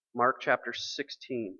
Mark chapter 16.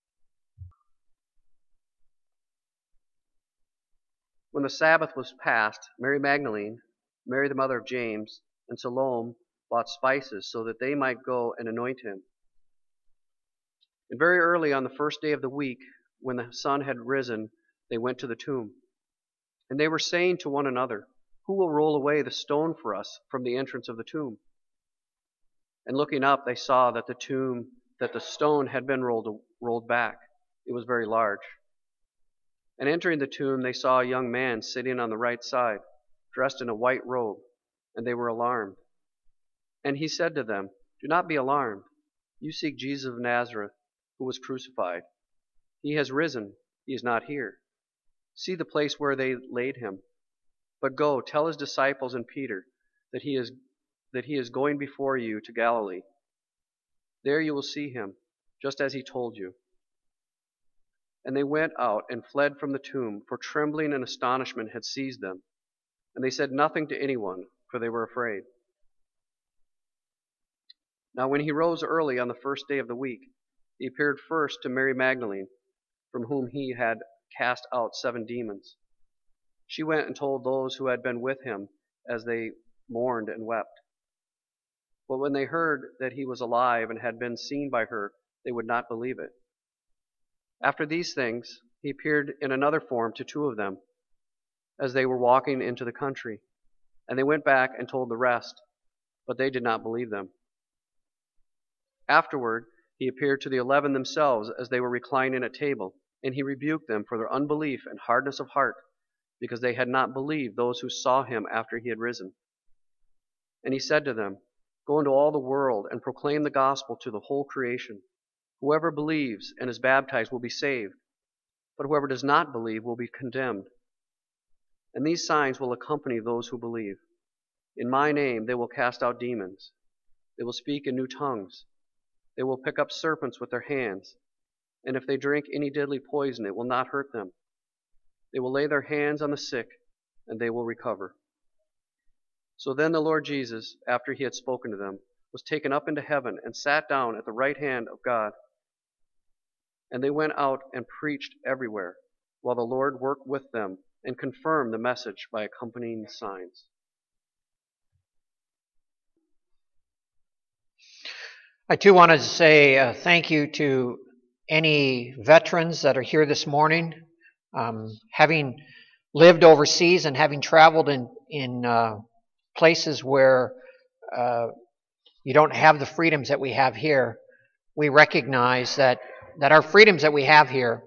When the Sabbath was past, Mary Magdalene, Mary the mother of James, and Salome bought spices so that they might go and anoint him. And very early on the first day of the week, when the sun had risen, they went to the tomb. And they were saying to one another, "Who will roll away the stone for us from the entrance of the tomb?" And looking up, they saw that the stone had been rolled back. It was very large. And entering the tomb, they saw a young man sitting on the right side, dressed in a white robe, and they were alarmed. And he said to them, "Do not be alarmed. You seek Jesus of Nazareth, who was crucified. He has risen. He is not here. See the place where they laid him. But go, tell his disciples and Peter that he is going before you to Galilee. There you will see him, just as he told you." And they went out and fled from the tomb, for trembling and astonishment had seized them. And they said nothing to anyone, for they were afraid. Now when he rose early on the first day of the week, he appeared first to Mary Magdalene, from whom he had cast out 7 demons. She went and told those who had been with him, as they mourned and wept. But when they heard that he was alive and had been seen by her, they would not believe it. After these things, he appeared in another form to 2 of them, as they were walking into the country. And they went back and told the rest, but they did not believe them. Afterward, he appeared to the 11 themselves as they were reclining at table, and he rebuked them for their unbelief and hardness of heart, because they had not believed those who saw him after he had risen. And he said to them, "Go into all the world and proclaim the gospel to the whole creation. Whoever believes and is baptized will be saved, but whoever does not believe will be condemned. And these signs will accompany those who believe. In my name they will cast out demons. They will speak in new tongues. They will pick up serpents with their hands. And if they drink any deadly poison, it will not hurt them. They will lay their hands on the sick, and they will recover." So then the Lord Jesus, after he had spoken to them, was taken up into heaven and sat down at the right hand of God. And they went out and preached everywhere, while the Lord worked with them and confirmed the message by accompanying signs. I too wanted to say thank you to any veterans that are here this morning. Having lived overseas and having traveled in places where you don't have the freedoms that we have here, we recognize that our freedoms that we have here,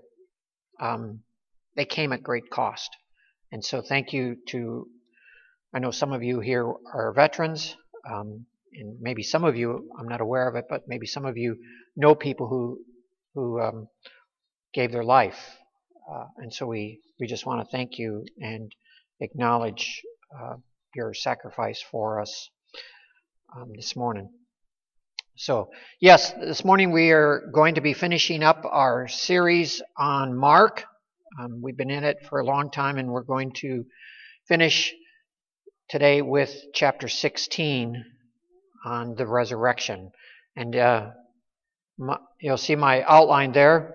they came at great cost. And so thank you to, I know some of you here are veterans, and maybe some of you, I'm not aware of it, but maybe some of you know people who gave their life. And so we just want to thank you and acknowledge your sacrifice for us this morning. So, yes, this morning we are going to be finishing up our series on Mark. We've been in it for a long time, and we're going to finish today with chapter 16 on the resurrection. And you'll see my outline there.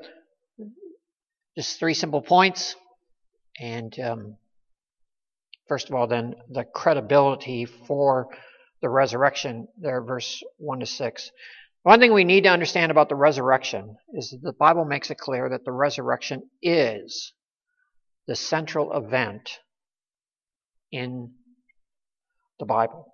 Just 3 simple points. And first of all, then, the credibility for the resurrection, there, verse 1 to 6. One thing we need to understand about the resurrection is that the Bible makes it clear that the resurrection is the central event in the Bible.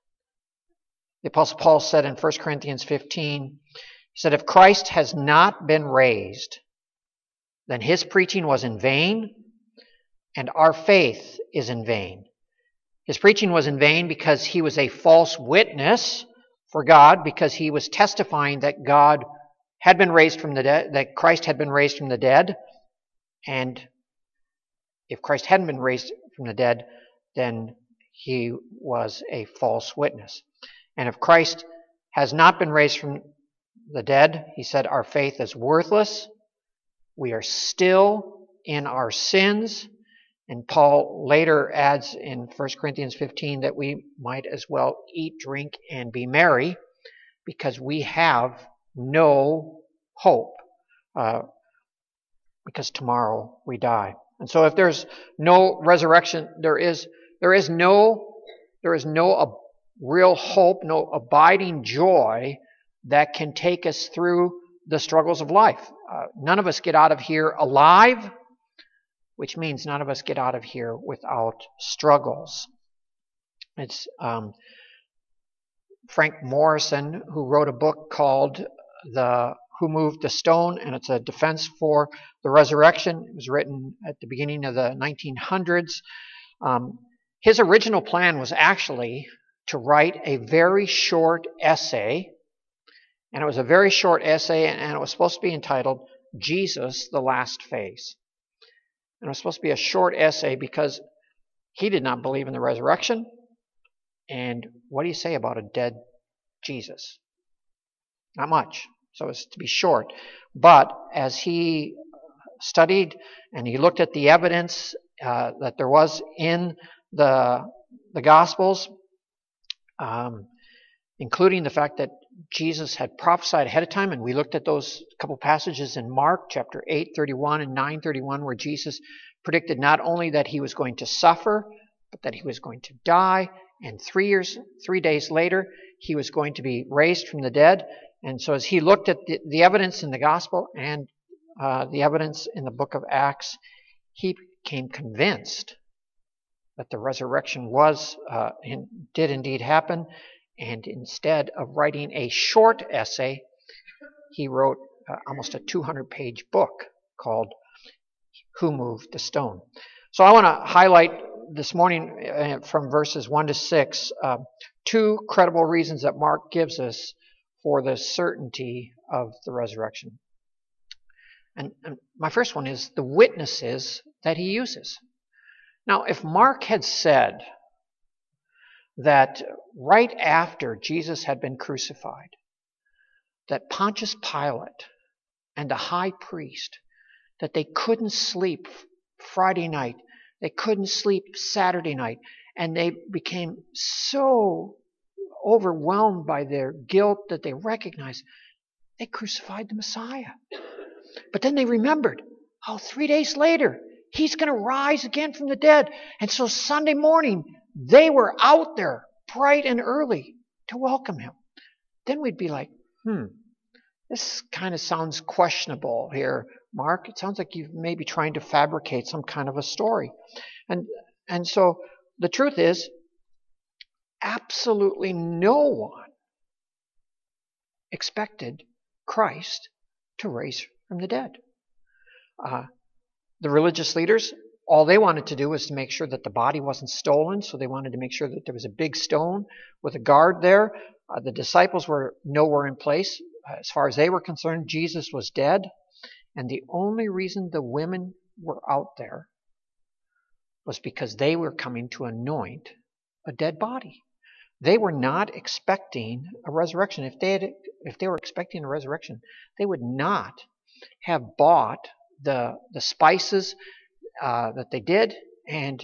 The Apostle Paul said in 1 Corinthians 15, he said, "If Christ has not been raised, then his preaching was in vain, and our faith is in vain." His preaching was in vain because he was a false witness for God, because he was testifying that God had been raised from the dead, that Christ had been raised from the dead. And if Christ hadn't been raised from the dead, then he was a false witness. And if Christ has not been raised from the dead, he said, our faith is worthless. We are still in our sins. And Paul later adds in 1 Corinthians 15 that we might as well eat, drink, and be merry, because we have no hope, because tomorrow we die. And so if there's no resurrection, there is no real hope, no abiding joy that can take us through the struggles of life. None of us get out of here alive, which means none of us get out of here without struggles. It's Frank Morrison, who wrote a book called Who Moved the Stone, and it's a defense for the resurrection. It was written at the beginning of the 1900s. His original plan was actually to write a very short essay, and it was a very short essay, and it was supposed to be entitled Jesus, the Last Phase. And it was supposed to be a short essay because he did not believe in the resurrection. And what do you say about a dead Jesus? Not much. So it's to be short. But as he studied and he looked at the evidence that there was in the Gospels, including the fact that Jesus had prophesied ahead of time, and we looked at those couple passages in Mark chapter 8:31 and 9:31, where Jesus predicted not only that he was going to suffer, but that he was going to die, and 3 days later he was going to be raised from the dead. And so as he looked at the evidence in the gospel and the evidence in the book of Acts, he became convinced that the resurrection did indeed happen. And instead of writing a short essay, he wrote almost a 200-page book called Who Moved the Stone. So I want to highlight this morning from verses 1 to 6 two credible reasons that Mark gives us for the certainty of the resurrection. And my first one is the witnesses that he uses. Now, if Mark had said that right after Jesus had been crucified, that Pontius Pilate and the high priest, that they couldn't sleep Friday night, they couldn't sleep Saturday night, and they became so overwhelmed by their guilt that they recognized they crucified the Messiah. But then they remembered, 3 days later, he's going to rise again from the dead. And so Sunday morning, they were out there bright and early to welcome him. Then we'd be like, this kind of sounds questionable here, Mark. It sounds like you may be trying to fabricate some kind of a story. And so the truth is, absolutely no one expected Christ to raise from the dead. The religious leaders, all they wanted to do was to make sure that the body wasn't stolen, so they wanted to make sure that there was a big stone with a guard there. The disciples were nowhere in place. As far as they were concerned, Jesus was dead, and the only reason the women were out there was because they were coming to anoint a dead body. They were not expecting a resurrection. If they were expecting a resurrection, they would not have bought the spices that they did, and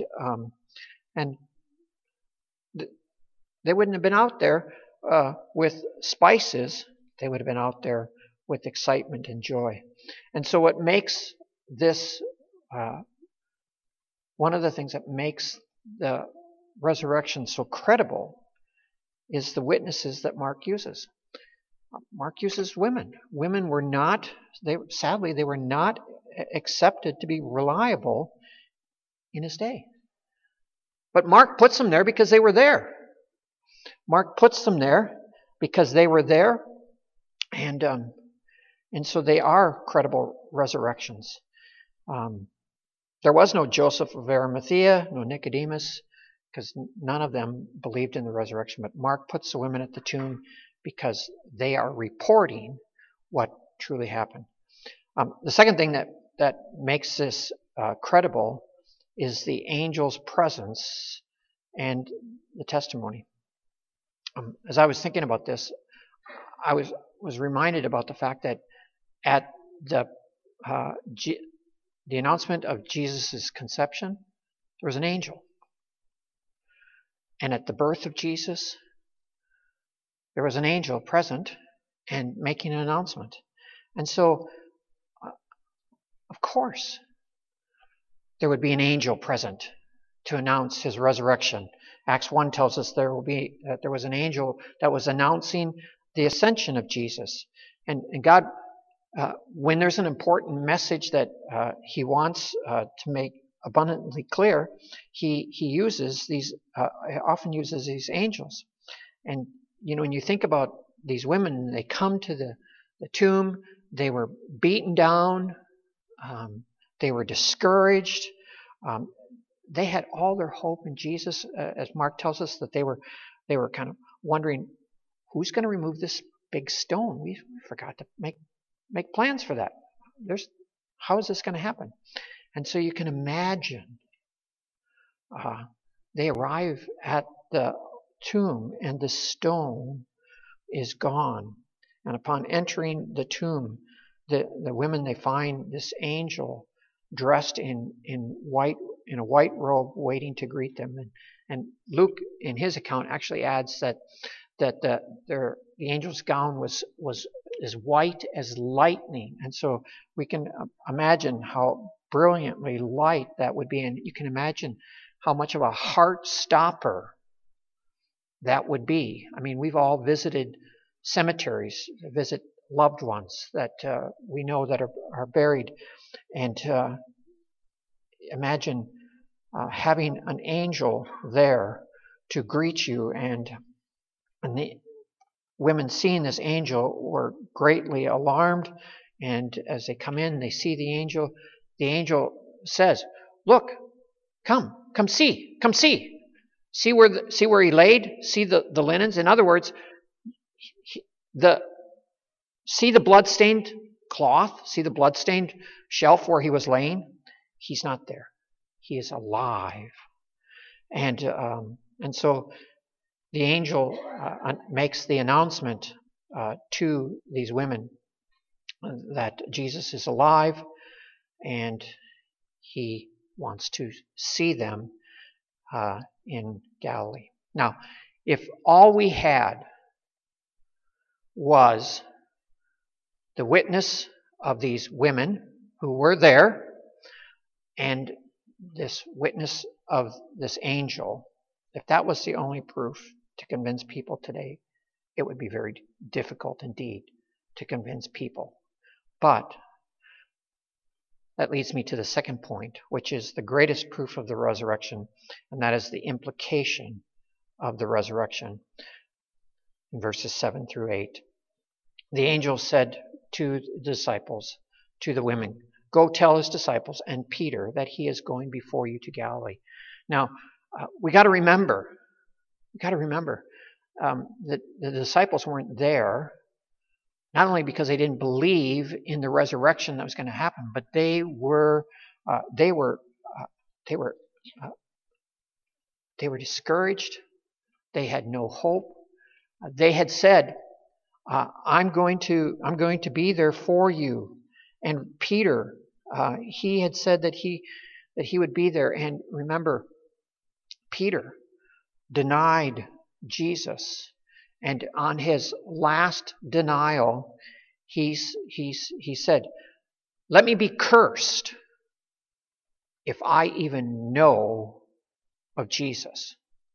they wouldn't have been out there with spices. They would have been out there with excitement and joy. And so what makes this one of the things that makes the resurrection so credible is the witnesses that Mark uses. Mark uses women. Women were not, sadly, they were not accepted to be reliable in his day. But Mark puts them there because they were there. Mark puts them there because they were there, and so they are credible resurrections. There was no Joseph of Arimathea, no Nicodemus, because none of them believed in the resurrection. But Mark puts the women at the tomb because they are reporting what truly happened. The second thing that makes this credible is the angel's presence and the testimony. As I was thinking about this, I was reminded about the fact that at the announcement of Jesus' conception, there was an angel. And at the birth of Jesus, there was an angel present and making an announcement. And so, of course, there would be an angel present to announce his resurrection. Acts 1 tells us there was an angel that was announcing the ascension of Jesus. And God, when there's an important message that he wants to make abundantly clear, he often uses these angels. And when you think about these women, they come to the tomb, they were beaten down, they were discouraged, they had all their hope in Jesus, as Mark tells us that they were kind of wondering, who's going to remove this big stone? We forgot to make plans for that. How is this going to happen? And so you can imagine they arrive at the tomb and the stone is gone. And upon entering the tomb, the women, they find this angel dressed in a white robe waiting to greet them. And Luke, in his account, actually adds that the angel's gown was as white as lightning. And so we can imagine how brilliantly light that would be. And you can imagine how much of a heart stopper that would be. I mean, we've all visited cemeteries, visit loved ones that we know that are buried. And imagine having an angel there to greet you. And the women seeing this angel were greatly alarmed. And as they come in, they see the angel. The angel says, "Look, come see. See where he laid? See the linens?" In other words, see the blood-stained cloth? See the blood-stained shelf where he was laying? He's not there. He is alive. And so the angel makes the announcement to these women that Jesus is alive and he wants to see them in Galilee. Now, if all we had was the witness of these women who were there and this witness of this angel, if that was the only proof to convince people today, it would be very difficult indeed to convince people. But that leads me to the second point, which is the greatest proof of the resurrection, and that is the implication of the resurrection. In verses 7 through 8, the angel said to the disciples, to the women, "Go tell his disciples and Peter that he is going before you to Galilee." Now, we got to remember that the disciples weren't there, not only because they didn't believe in the resurrection that was going to happen, but they were discouraged. They had no hope. They had said, "I'm going to be there for you." And Peter, he had said that he would be there. And remember, Peter denied Jesus, and on his last denial, he said, "Let me be cursed if I even know of Jesus."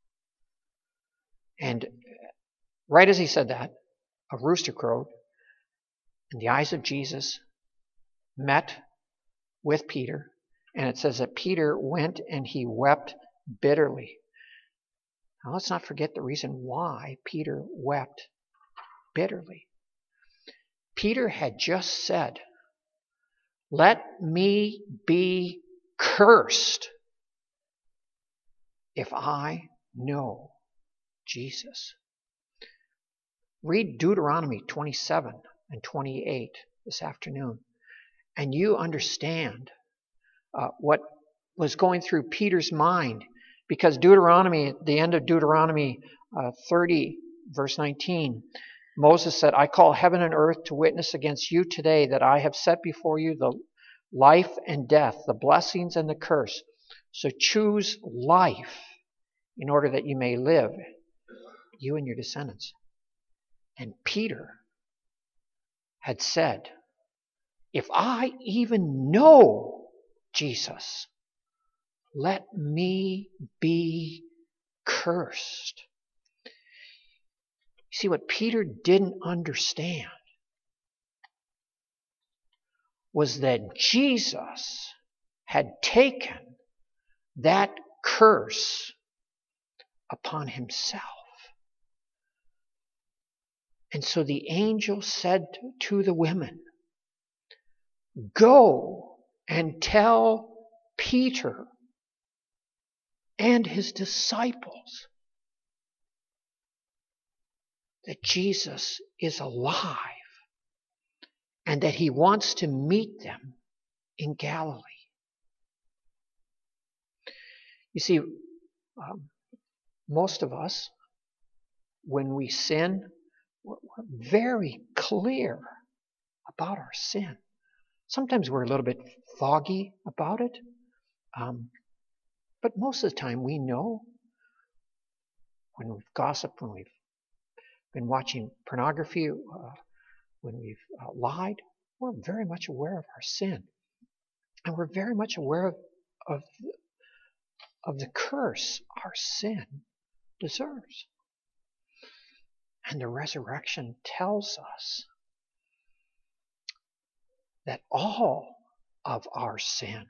And right as he said that, a rooster crowed, and the eyes of Jesus met with Peter, and it says that Peter went and he wept bitterly. Now let's not forget the reason why Peter wept bitterly. Peter had just said, "Let me be cursed if I know Jesus." Read Deuteronomy 27 and 28 this afternoon, and you understand what was going through Peter's mind, because Deuteronomy, at the end of Deuteronomy 30, verse 19, Moses said, "I call heaven and earth to witness against you today that I have set before you the life and death, the blessings and the curse. So choose life in order that you may live, you and your descendants." And Peter had said, if I even know Jesus, let me be cursed. You see, what Peter didn't understand was that Jesus had taken that curse upon himself. And so the angel said to the women, go and tell Peter and his disciples that Jesus is alive and that he wants to meet them in Galilee. You see, most of us, when we sin, we're very clear about our sin. Sometimes we're a little bit foggy about it, but most of the time we know. When we've gossiped, when we've been watching pornography, when we've lied, we're very much aware of our sin. And we're very much aware of the curse our sin deserves. And the resurrection tells us that all of our sin,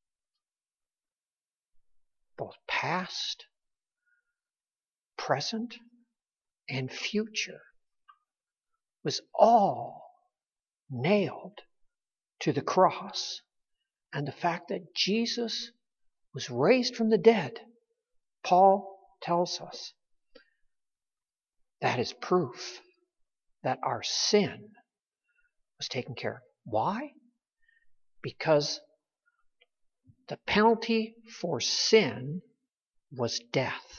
both past, present, and future, was all nailed to the cross. And the fact that Jesus was raised from the dead, Paul tells us, that is proof that our sin was taken care of. Why? Because the penalty for sin was death.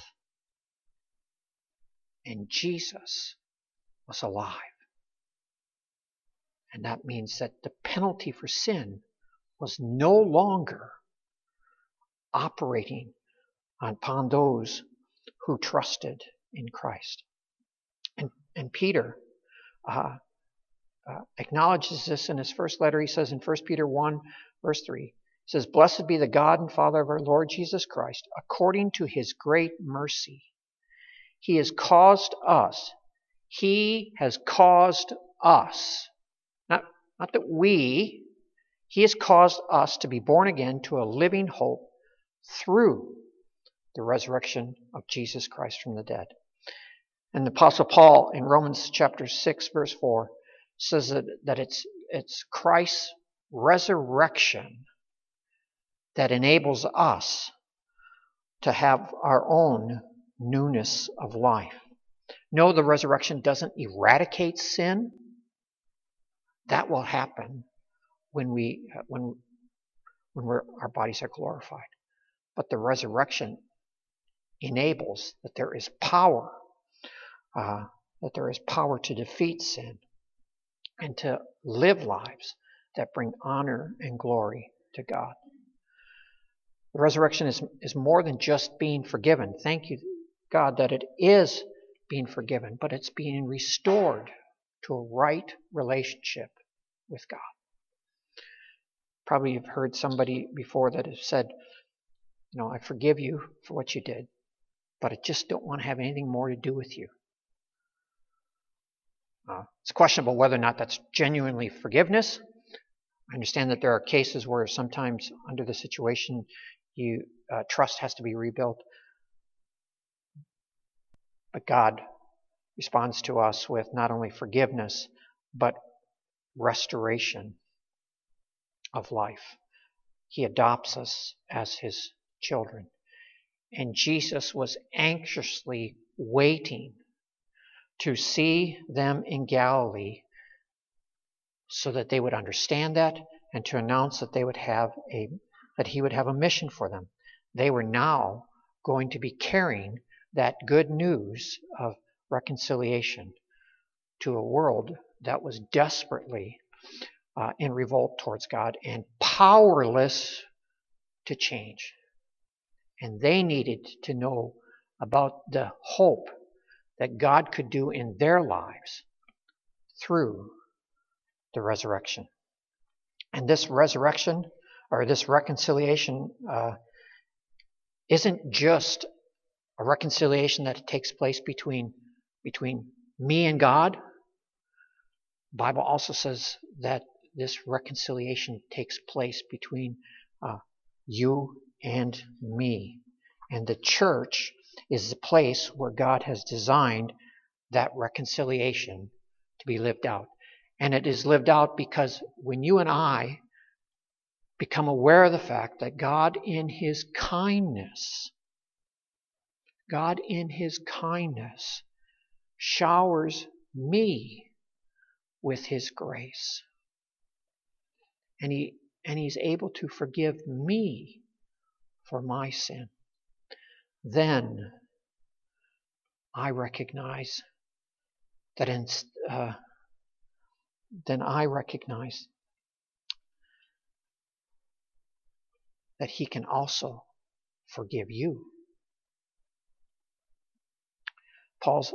And Jesus was alive. And that means that the penalty for sin was no longer operating upon those who trusted in Christ. And Peter acknowledges this in his first letter. He says in 1 Peter 1, verse 3, he says, blessed be the God and Father of our Lord Jesus Christ, according to his great mercy. He has caused us, not that he has caused us to be born again to a living hope through the resurrection of Jesus Christ from the dead. And the Apostle Paul in Romans chapter 6, verse 4, says that it's Christ's resurrection that enables us to have our own newness of life. No, the resurrection doesn't eradicate sin. That will happen when our bodies are glorified. But the resurrection enables that there is power, to defeat sin and to live lives that bring honor and glory to God. The resurrection is more than just being forgiven. Thank you, God, that it is being forgiven, but it's being restored to a right relationship with God. Probably you've heard somebody before that has said, I forgive you for what you did, but I just don't want to have anything more to do with you. It's questionable whether or not that's genuinely forgiveness. I understand that there are cases where sometimes under the situation, trust has to be rebuilt. But God responds to us with not only forgiveness, but restoration of life. He adopts us as his children. And Jesus was anxiously waiting to see them in Galilee so that they would understand that and to announce that he would have a mission for them. They were now going to be carrying that good news of reconciliation to a world that was desperately in revolt towards God and powerless to change. And they needed to know about the hope that God could do in their lives through the resurrection. And this resurrection, or this reconciliation, isn't just a reconciliation that takes place between me and God. The Bible also says that this reconciliation takes place between you and me. And the church is the place where God has designed that reconciliation to be lived out. And it is lived out because when you and I become aware of the fact that God in His kindness showers me with His grace. And He's able to forgive me for my sin. Then I recognize that that He can also forgive you. Paul's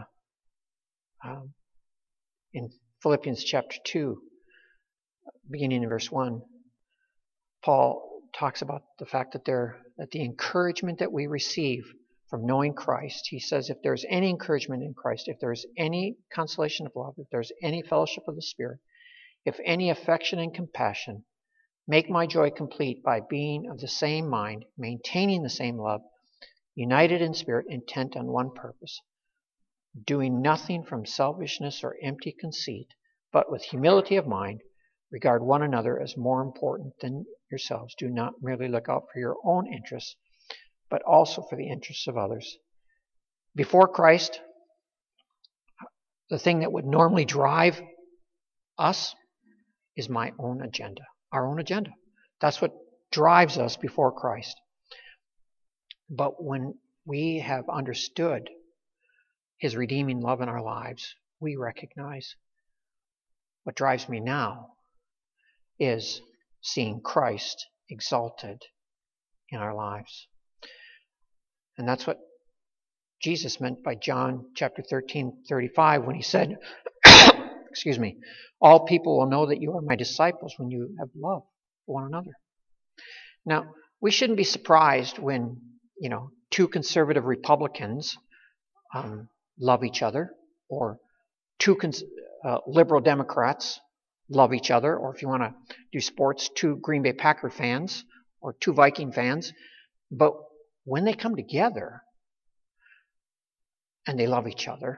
in Philippians chapter 2, beginning in verse 1, Paul talks about the fact that the encouragement that we receive from knowing Christ, he says, if there's any encouragement in Christ, if there's any consolation of love, if there's any fellowship of the Spirit, if any affection and compassion, make my joy complete by being of the same mind, maintaining the same love, united in spirit, intent on one purpose, doing nothing from selfishness or empty conceit, but with humility of mind, regard one another as more important than yourselves. Do not merely look out for your own interests, but also for the interests of others. Before Christ, the thing that would normally drive us is my own agenda, our own agenda. That's what drives us before Christ. But when we have understood His redeeming love in our lives, we recognize what drives me now is seeing Christ exalted in our lives. And that's what Jesus meant by John chapter 13:35 when He said, excuse me, all people will know that you are my disciples when you have love for one another. Now, we shouldn't be surprised when, two conservative Republicans love each other, or two liberal Democrats love each other, or if you want to do sports, two Green Bay Packer fans or two Viking fans. But when they come together and they love each other,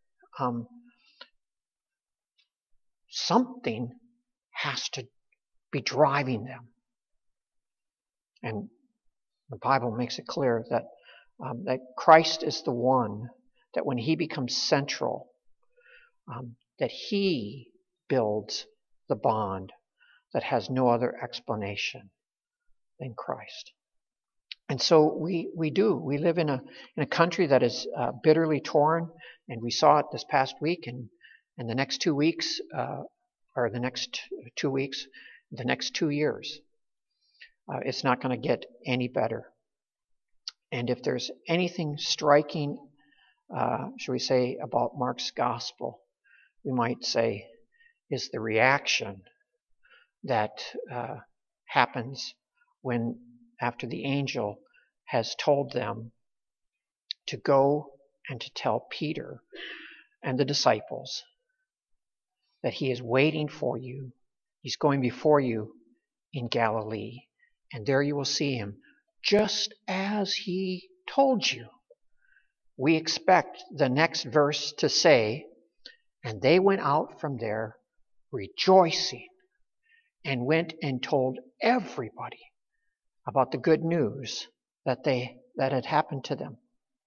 something has to be driving them. And the Bible makes it clear that Christ is the one that when He becomes central, that He builds the bond that has no other explanation than Christ. And so we live in a country that is bitterly torn, and we saw it this past week, and the next 2 weeks, or the next 2 weeks, the next 2 years. It's not going to get any better. And if there's anything striking, shall we say, about Mark's gospel, we might say, is the reaction that happens when, after the angel has told them to go and to tell Peter and the disciples that He is waiting for you. He's going before you in Galilee, and there you will see Him, just as He told you. We expect the next verse to say, and they went out from there rejoicing, and went and told everybody about the good news that had happened to them.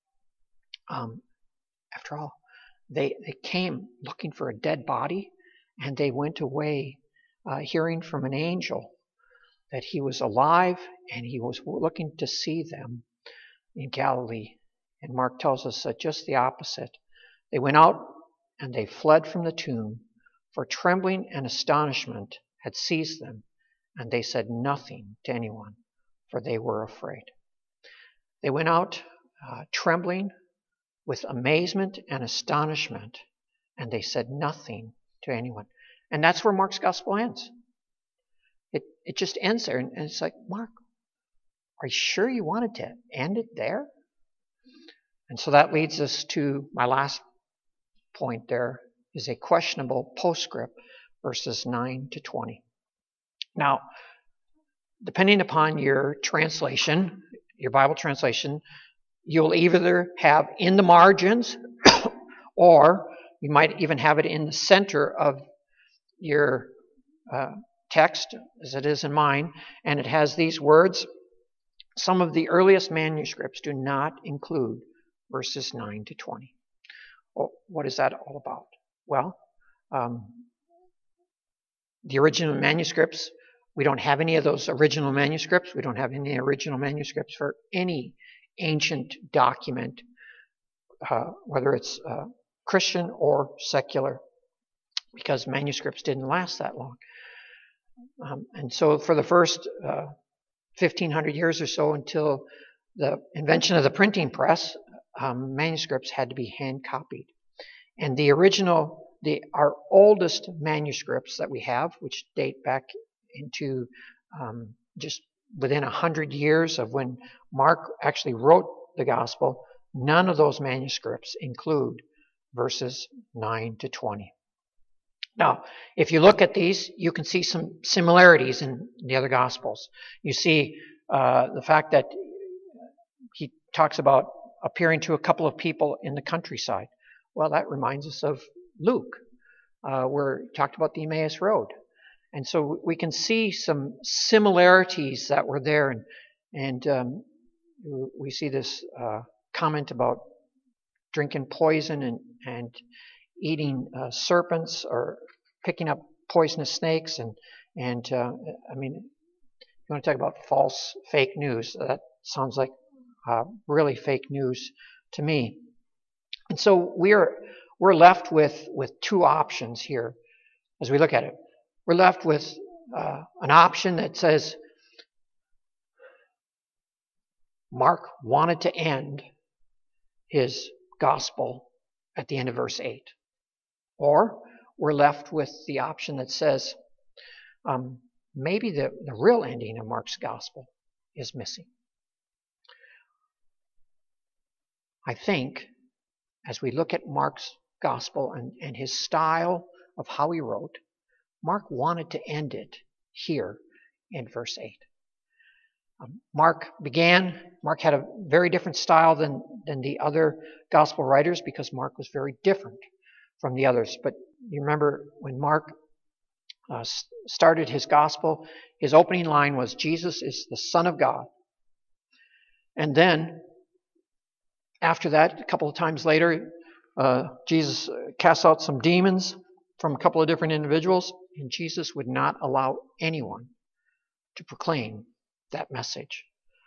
After all, they came looking for a dead body, and they went away hearing from an angel that He was alive, and He was looking to see them in Galilee. And Mark tells us that just the opposite. They went out and they fled from the tomb, for trembling and astonishment had seized them, and they said nothing to anyone, for they were afraid. They went out trembling with amazement and astonishment, and they said nothing to anyone. And that's where Mark's gospel ends. It just ends there. And it's like, Mark, are you sure you wanted to end it there? And so that leads us to my last point there, is a questionable postscript, verses 9 to 20. Now, depending upon your translation, your Bible translation, you'll either have in the margins or you might even have it in the center of your text, as it is in mine, and it has these words. Some of the earliest manuscripts do not include verses 9 to 20. Well, what is that all about? Well, the original manuscripts, we don't have any of those original manuscripts. We don't have any original manuscripts for any ancient document, whether it's Christian or secular, because manuscripts didn't last that long. And so for the first 1,500 years or so, until the invention of the printing press, manuscripts had to be hand copied. And the original, our oldest manuscripts that we have, which date back into just within 100 years of when Mark actually wrote the gospel, none of those manuscripts include verses 9 to 20. Now, if you look at these, you can see some similarities in the other Gospels. You see the fact that he talks about appearing to a couple of people in the countryside. Well, that reminds us of Luke, where he talked about the Emmaus Road. And so we can see some similarities that were there. And we see this comment about drinking poison and eating serpents or picking up poisonous snakes. And I mean, you want to talk about false, fake news. That sounds like really fake news to me. And so we're left with two options here as we look at it. We're left with an option that says Mark wanted to end his gospel at the end of verse 8. Or we're left with the option that says maybe the real ending of Mark's gospel is missing. I think as we look at Mark's gospel and his style of how he wrote, Mark wanted to end it here in verse 8. Mark had a very different style than the other gospel writers, because Mark was very different from the others. But you remember when Mark started his gospel, his opening line was, Jesus is the Son of God. And then, after that, a couple of times later, Jesus casts out some demons from a couple of different individuals, and Jesus would not allow anyone to proclaim that message.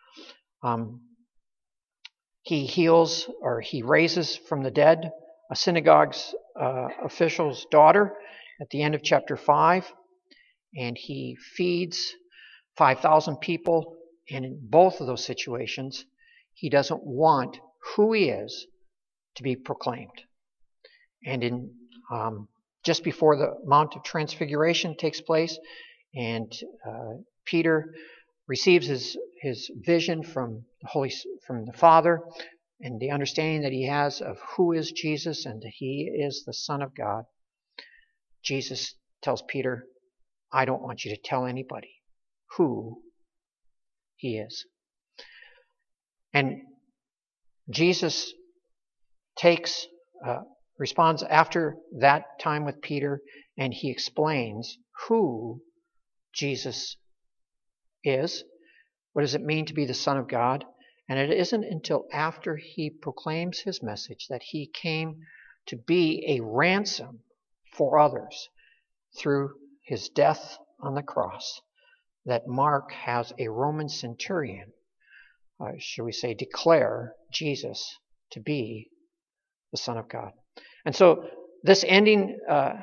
He heals, or he raises from the dead, a synagogue's official's daughter at the end of chapter 5, and he feeds 5,000 people. And in both of those situations, he doesn't want who he is to be proclaimed. And in just before the Mount of Transfiguration takes place, and Peter receives his vision from the Father, and the understanding that he has of who is Jesus and that he is the Son of God, Jesus tells Peter, I don't want you to tell anybody who he is. And Jesus responds after that time with Peter, and he explains who Jesus is. What does it mean to be the Son of God? And it isn't until after he proclaims his message that he came to be a ransom for others through his death on the cross that Mark has a Roman centurion, should we say, declare Jesus to be the Son of God. And so this ending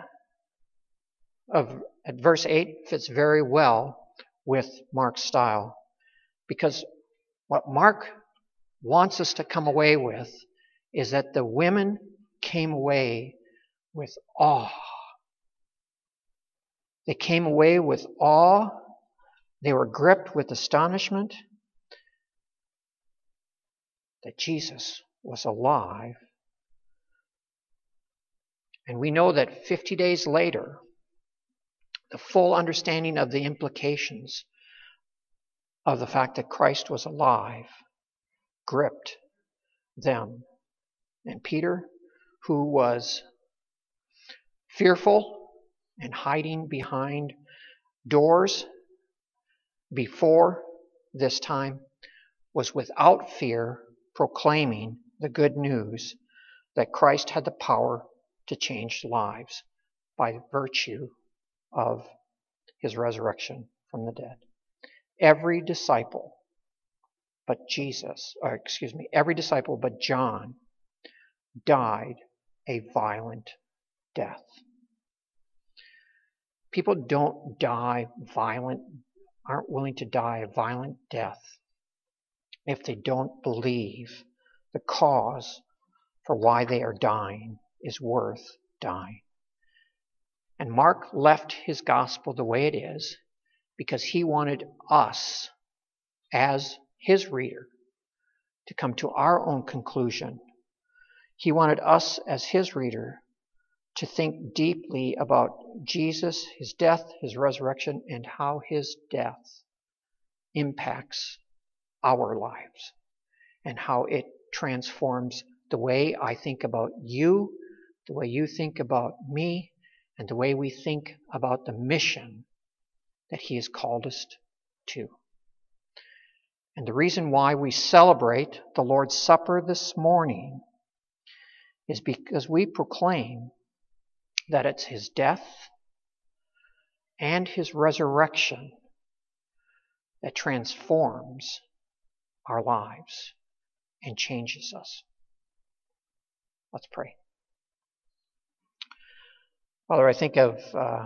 at verse 8 fits very well with Mark's style, because what Mark wants us to come away with is that the women came away with awe They came away with awe. They were gripped with astonishment that Jesus was alive. And we know that 50 days later, the full understanding of the implications of the fact that Christ was alive gripped them. And Peter, who was fearful and hiding behind doors before this time, was without fear proclaiming the good news that Christ had the power to change lives by virtue of his resurrection from the dead. Every disciple but John died a violent death. People aren't willing to die a violent death if they don't believe the cause for why they are dying is worth dying. And Mark left his gospel the way it is because he wanted us, as his reader, to come to our own conclusion. He wanted us, as his reader, to think deeply about Jesus, his death, his resurrection, and how his death impacts our lives and how it transforms the way I think about you, the way you think about me, and the way we think about the mission that he has called us to. And the reason why we celebrate the Lord's Supper this morning is because we proclaim that it's his death and his resurrection that transforms our lives and changes us. Let's pray. Father, I think of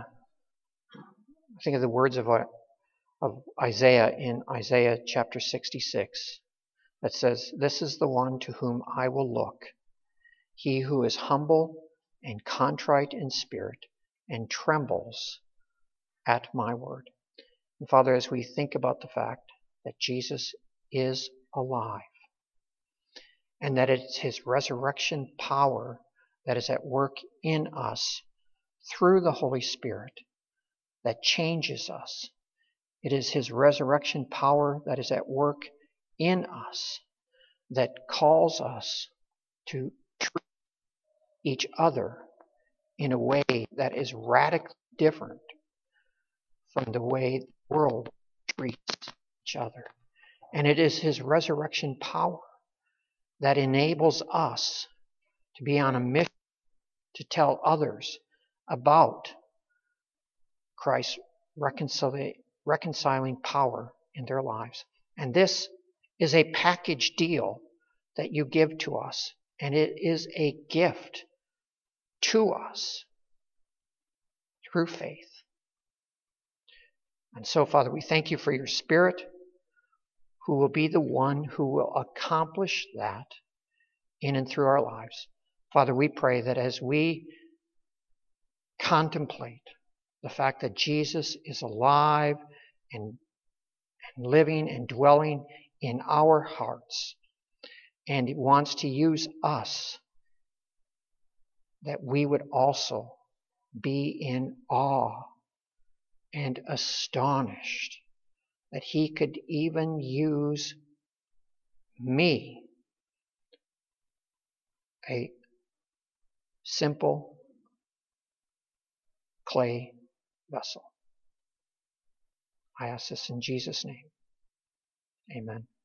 the words of Isaiah in Isaiah chapter 66 that says, "This is the one to whom I will look, he who is humble and contrite in spirit and trembles at my word." And Father, as we think about the fact that Jesus is alive and that it's his resurrection power that is at work in us through the Holy Spirit that changes us. It is his resurrection power that is at work in us that calls us to treat each other in a way that is radically different from the way the world treats each other. And it is his resurrection power that enables us to be on a mission to tell others about Christ's reconciling power in their lives. And this is a package deal that you give to us, and it is a gift to us through faith. And so, Father, we thank you for your Spirit, who will be the one who will accomplish that in and through our lives. Father, we pray that as we contemplate the fact that Jesus is alive and living and dwelling in our hearts, and he wants to use us, that we would also be in awe and astonished that he could even use me, a simple clay vessel. I ask this in Jesus' name. Amen.